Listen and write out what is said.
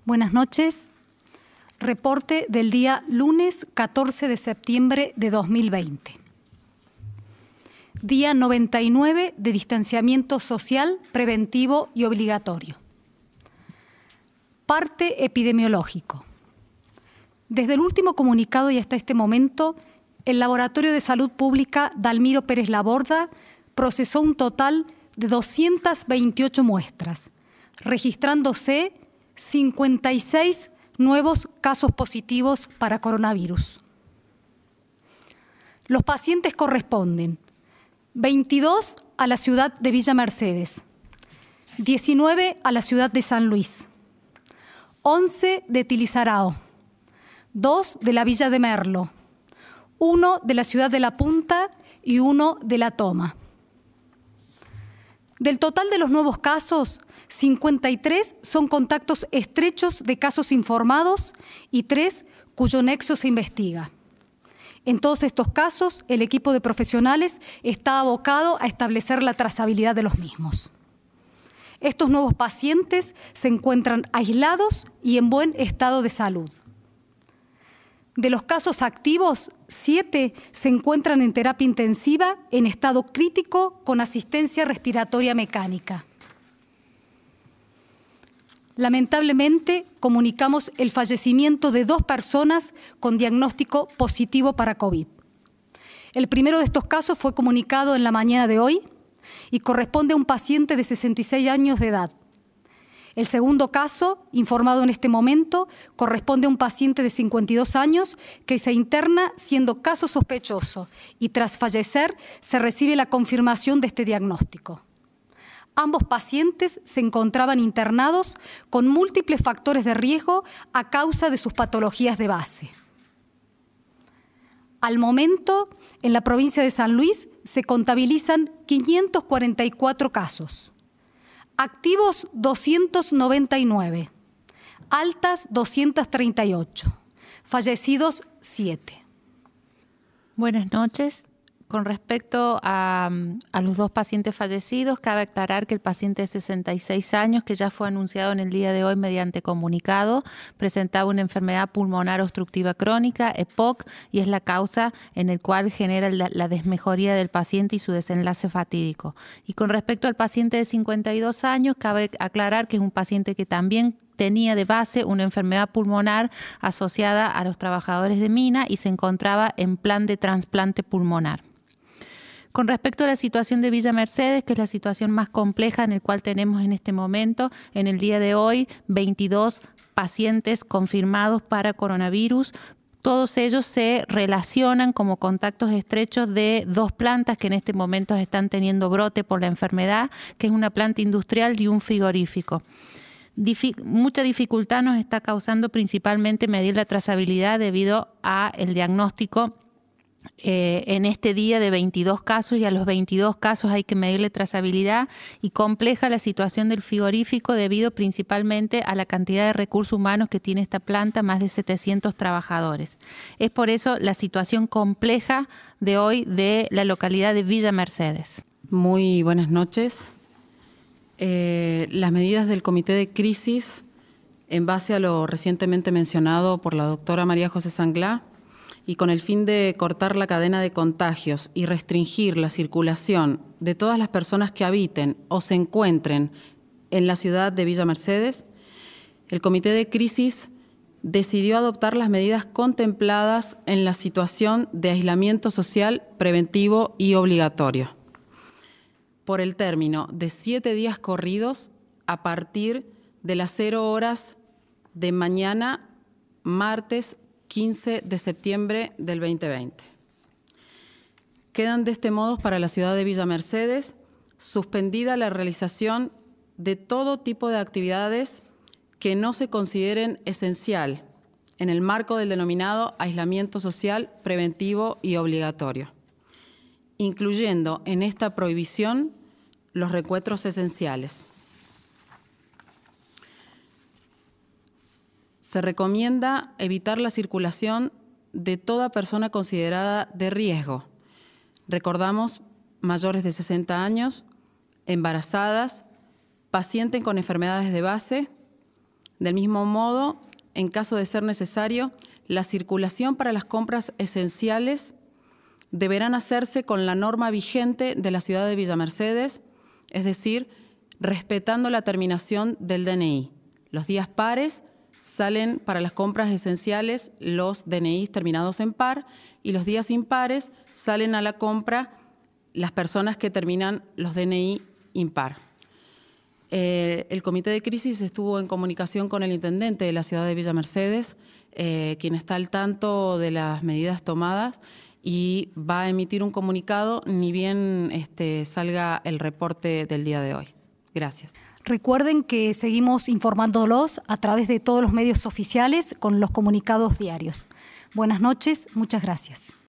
Buenas noches. Reporte del día lunes 14 de septiembre de 2020. Día 99 de distanciamiento social, preventivo y obligatorio. Parte epidemiológico. Desde el último comunicado y hasta este momento, el Laboratorio de Salud Pública Dalmiro Pérez Laborda procesó un total de 228 muestras, registrándose 56 nuevos casos positivos para coronavirus. Los pacientes corresponden 22 a la ciudad de Villa Mercedes, 19 a la ciudad de San Luis, 11 de Tilizarao, 2 de la Villa de Merlo, 1 de la ciudad de La Punta y 1 de La Toma. Del total de los nuevos casos, 53 son contactos estrechos de casos informados y 3 cuyo nexo se investiga. En todos estos casos, el equipo de profesionales está abocado a establecer la trazabilidad de los mismos. Estos nuevos pacientes se encuentran aislados y en buen estado de salud. De los casos activos, 7 se encuentran en terapia intensiva en estado crítico con asistencia respiratoria mecánica. Lamentablemente, comunicamos el fallecimiento de 2 personas con diagnóstico positivo para COVID. El primero de estos casos fue comunicado en la mañana de hoy y corresponde a un paciente de 66 años de edad. El segundo caso, informado en este momento, corresponde a un paciente de 52 años que se interna siendo caso sospechoso y tras fallecer se recibe la confirmación de este diagnóstico. Ambos pacientes se encontraban internados con múltiples factores de riesgo a causa de sus patologías de base. Al momento, en la provincia de San Luis se contabilizan 544 casos. Activos 299, altas 238, fallecidos 7. Buenas noches. Con respecto a los 2 pacientes fallecidos, cabe aclarar que el paciente de 66 años, que ya fue anunciado en el día de hoy mediante comunicado, presentaba una enfermedad pulmonar obstructiva crónica, EPOC, y es la causa en el cual genera la desmejoría del paciente y su desenlace fatídico. Y con respecto al paciente de 52 años, cabe aclarar que es un paciente que también tenía de base una enfermedad pulmonar asociada a los trabajadores de mina y se encontraba en plan de trasplante pulmonar. Con respecto a la situación de Villa Mercedes, que es la situación más compleja en la cual tenemos en este momento, en el día de hoy, 22 pacientes confirmados para coronavirus. Todos ellos se relacionan como contactos estrechos de 2 plantas que en este momento están teniendo brote por la enfermedad, que es una planta industrial y un frigorífico. Mucha dificultad nos está causando principalmente medir la trazabilidad debido al diagnóstico en este día de 22 casos y a los 22 casos hay que medirle trazabilidad y compleja la situación del frigorífico debido principalmente a la cantidad de recursos humanos que tiene esta planta, más de 700 trabajadores. Es por eso la situación compleja de hoy de la localidad de Villa Mercedes. Muy buenas noches. Las medidas del Comité de Crisis, en base a lo recientemente mencionado por la doctora María José Sanglá, y con el fin de cortar la cadena de contagios y restringir la circulación de todas las personas que habiten o se encuentren en la ciudad de Villa Mercedes, el Comité de Crisis decidió adoptar las medidas contempladas en la situación de aislamiento social preventivo y obligatorio, por el término de 7 días corridos a partir de las 0 horas de mañana, martes 15 de septiembre del 2020. Quedan de este modo para la ciudad de Villa Mercedes suspendida la realización de todo tipo de actividades que no se consideren esencial en el marco del denominado aislamiento social preventivo y obligatorio, incluyendo en esta prohibición los reencuentros esenciales. Se recomienda evitar la circulación de toda persona considerada de riesgo. Recordamos, mayores de 60 años, embarazadas, pacientes con enfermedades de base, Del mismo modo, en caso de ser necesario, la circulación para las compras esenciales deberán hacerse con la norma vigente de la ciudad de Villa Mercedes, es decir, respetando la terminación del DNI. Los días pares salen para las compras esenciales los DNIs terminados en par y los días impares salen a la compra las personas que terminan los DNI impar. El comité de crisis estuvo en comunicación con el intendente de la ciudad de Villa Mercedes, quien está al tanto de las medidas tomadas y va a emitir un comunicado ni bien salga el reporte del día de hoy. Gracias. Recuerden que seguimos informándolos a través de todos los medios oficiales con los comunicados diarios. Buenas noches, muchas gracias.